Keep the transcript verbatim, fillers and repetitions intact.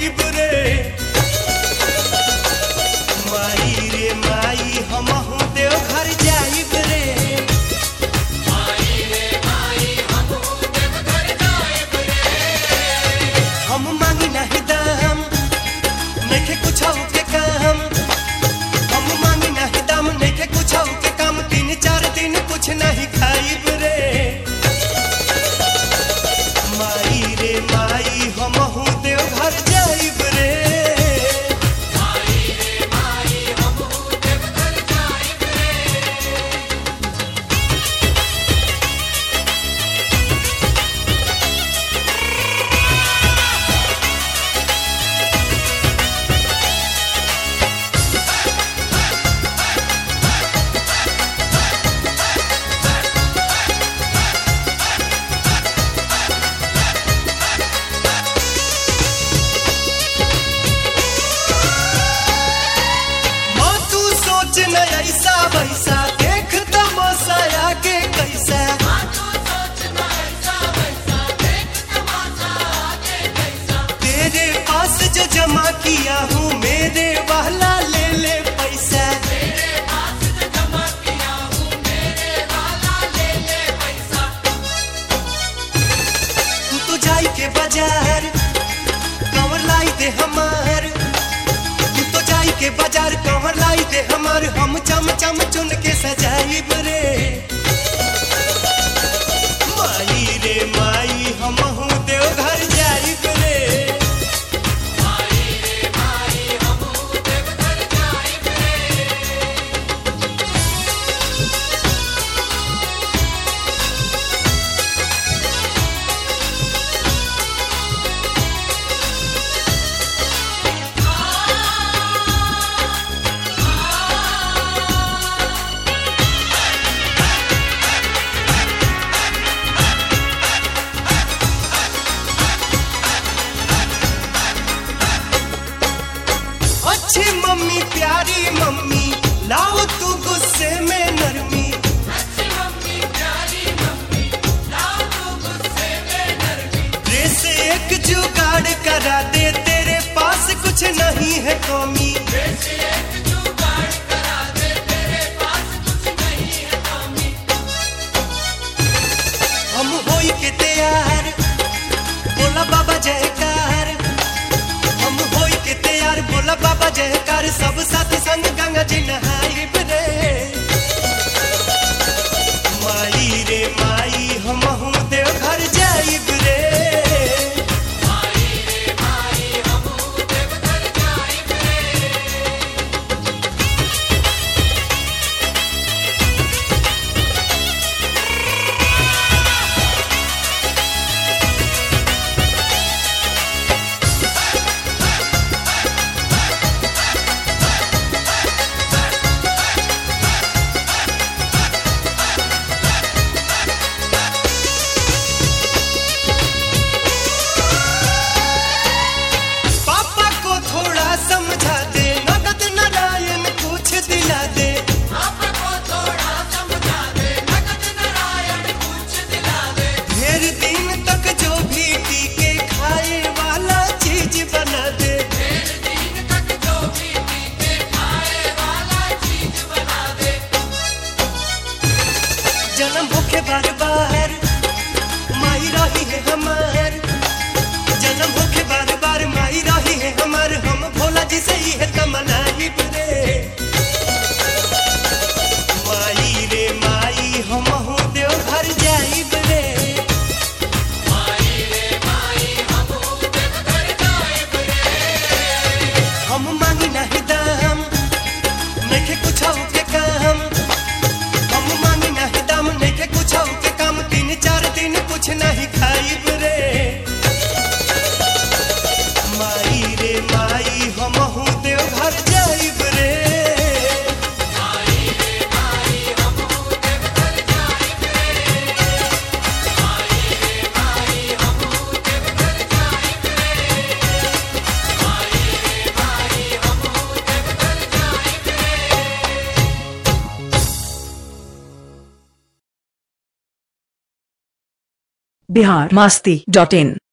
खाइब रे। माई रे माई हमहू देव घर जाइब रे। माई रे माई हमहू देव घर जाइब रे। हम मांगी नहीं दाम नइखे कुछो के काम। हम मांगी नहीं दाम नइखे कुछो के काम। तीन चार दिन कुछ नहीं खाइब रे। माई रे माई हमहू देव घर जाइब रे। माई रे माई हमहू देव घर जाइब रे। माँ तू सोच न ऐसा वैसा देख तमाशा आगे कैसा। माँ तू सोच ना ऐसा वैसा देख तमाशा आगे कैसा। तेरे पास जो जमा किया हूँ मेरे वाला ले ले पैसा। तेरे पास जो जमा किया हूँ मेरे वाला ले ले पैसा। तू तो जाई के बाजार कंवर लाई दे हमार। तू तो जाई के बाजार कंवर लाई दे हमार। हम चम चम चुन के सजाइब रे। माई रे माई हमहू देव घर जाइब रे। माई रे माई हमहू देव घर जाइब रे। अच्छी मम्मी प्यारी मम्मी लाओ तू गुस्से में नरमी। अच्छी मम्मी प्यारी मम्मी लाओ तू गुस्से में नरमी। रे से एक जुगाड़ करा दे तेरे पास कुछ नहीं है कमी। वैसे एक जुगाड़ करा दे तेरे पास कुछ नहीं है कमी। हम होई के तैयार बोला बाबा जयकार। हम होई के तैयार बोला बाबा जयकार। सब साथी संग गंगा जी नहाइब रे। माई रे माई हमहू देव घर जाइब रे। माई रे माई हमहू देव घर जाइब रे। पापा को थोड़ा समझा दे नगद नारायण कुछ दिला दे। पापा को थोड़ा समझा दे नगद नारायण कुछ दिला दे। ढेर दिन तक जो भी टीके खाए वाला चीज बना दे। ढेर दिन तक जो भी पीके खाए वाला चीज बना दे। जन्म होके बार बार माई रही है हमार। जन्म होके बार बार माई रही है हमार। हम भोला जी से ही है तमनाइब रे। माई रे माई हमहू देव घर जाइब रे। माई रे माई हमहू देव घर जाइब रे। हम मांगी नहीं दाम नइखे कुछो के काम। हम मांगी नहीं दाम नइखे कुछो के काम। तीन चार दिन कुछ नहीं खाइब रे। माई रे माई हमहू देव घर जाइब रे। माई रे माई हमहू देव घर जाइब रे। माई रे माई हमहू देव घर जाइब रे। माई रे माई हमहू देव घर जाइब रे। बिहार मस्ती डॉट इन।